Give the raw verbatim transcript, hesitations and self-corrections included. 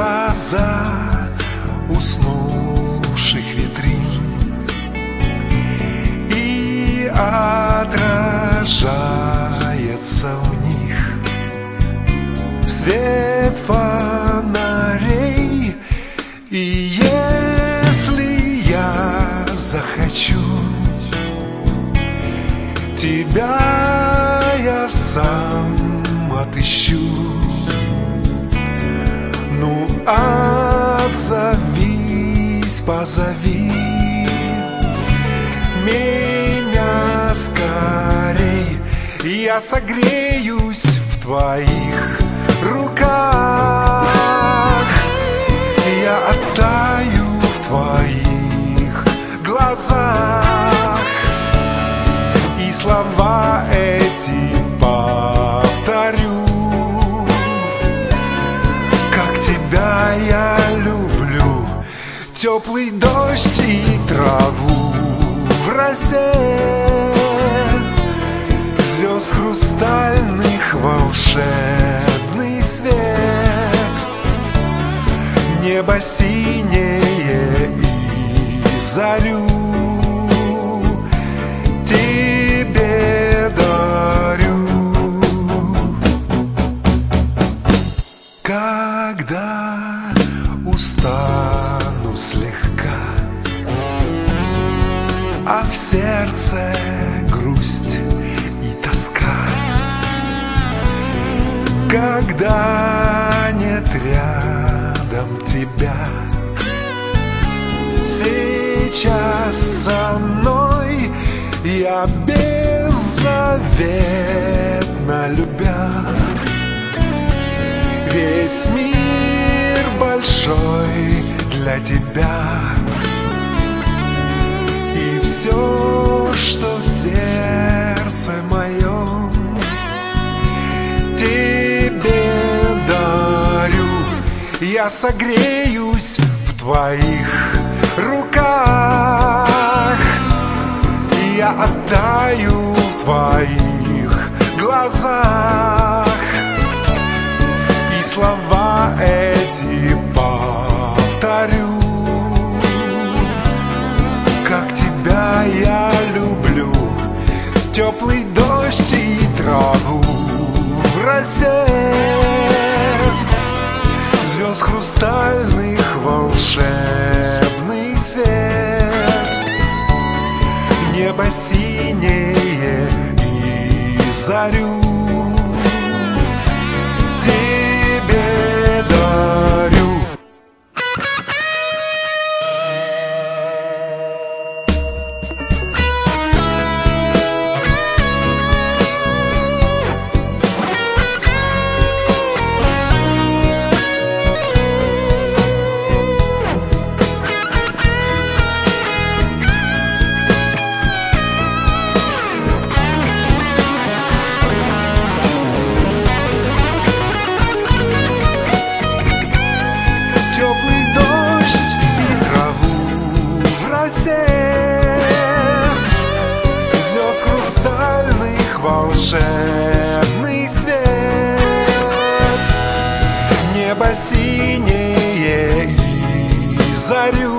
глаза уснувших витрин, и отражается в них свет фонарей. И если я захочу, тебя я сам отыщу. Ну, отзовись, позови меня скорей, я согреюсь в твоих руках, я оттаю в твоих глазах, и слова эти повторю. Как тебя я люблю, теплый дождь и траву в росе, звезд хрустальных волшебный свет, небо синее и зарю тебе дарю. Когда устану слегка, а в сердце грусть и тоска, когда нет рядом тебя, сейчас со мной я беззаветно любя, весь мир большой для тебя, и все, что в сердце моем, тебе дарю. Я согреюсь в твоих руках, я оттаю в твоих глазах, и слова эти повторю. Как тебя я люблю, теплый дождь и траву в росе, звезд хрустальных волшебный свет, небо синее и зарю тебе дарю. Звезд хрустальных волшебный свет, небо синее и зарю